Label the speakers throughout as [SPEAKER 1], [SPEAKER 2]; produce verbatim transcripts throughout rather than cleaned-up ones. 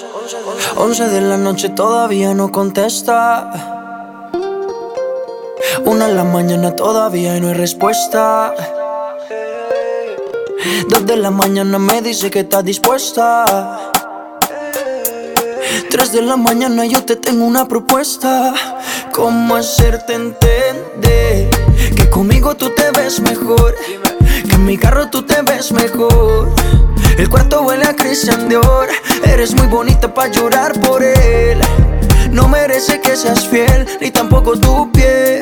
[SPEAKER 1] Once de la noche todavía no contesta. Una de la mañana todavía no hay respuesta. Dos de la mañana me dice que está dispuesta. Tres de la mañana yo te tengo una propuesta. ¿Cómo hacerte entender que conmigo tú te ves mejor? Que en mi carro tú te ves mejor. El cuarto huele a Christian Dior. Eres muy bonita pa' llorar por él. No merece que seas fiel, ni tampoco tu piel.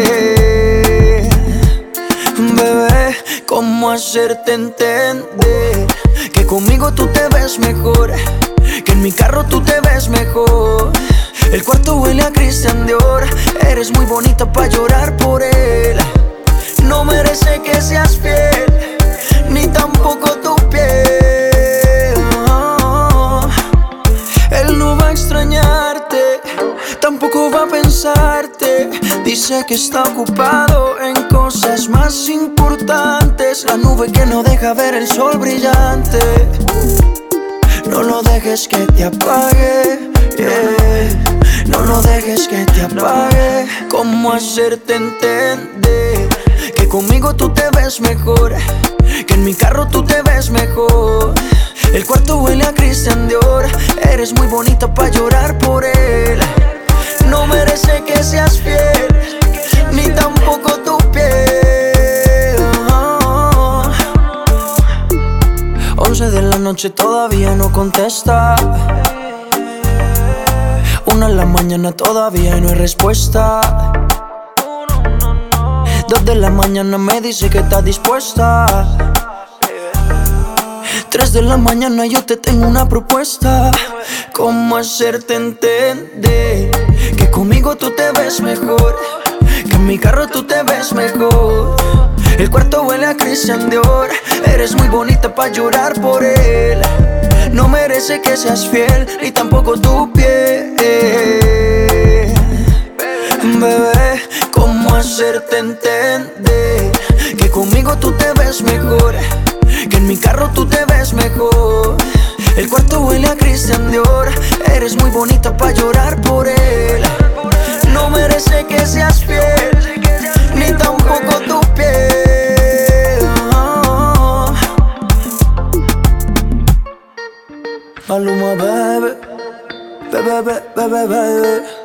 [SPEAKER 1] Bebé, ¿cómo hacerte entender que conmigo tú te ves mejor? Que en mi carro tú te ves mejor. El cuarto huele a Christian Dior. Eres muy bonita pa' llorar por él. No merece que seas fiel, ni tampoco tu piel. Oh, él no va a extrañarte, tampoco va a pensarte. Dice que está ocupado en cosas más importantes. La nube que no deja ver el sol brillante. No lo dejes que te apague, yeah. No lo dejes que te apague. ¿Cómo hacerte entender que conmigo tú te ves mejor? Que en mi carro tú te ves mejor. El cuarto huele a Christian Dior. Eres muy bonita pa' llorar por él. No merece que seas fiel, ni tampoco tu piel. Oh. Once de la noche todavía no contesta. Una de la mañana todavía no hay respuesta. Dos de la mañana me dice que está dispuesta. Tres de la mañana yo te tengo una propuesta. ¿Cómo hacerte entender que conmigo tú te ves mejor? Que en mi carro tú te ves mejor. El cuarto huele a Christian Dior. Eres muy bonita pa' llorar por él. No merece que seas fiel, ni tampoco tu piel. Bebé, ¿cómo hacerte entender que conmigo tú te ves mejor? Que en mi carro tú te ves mejor. El cuarto huele a Christian Dior. Eres muy bonita pa' llorar por él. No merece que seas fiel, ni tampoco tu piel. Oh. Maluma, baby, baby, baby, baby.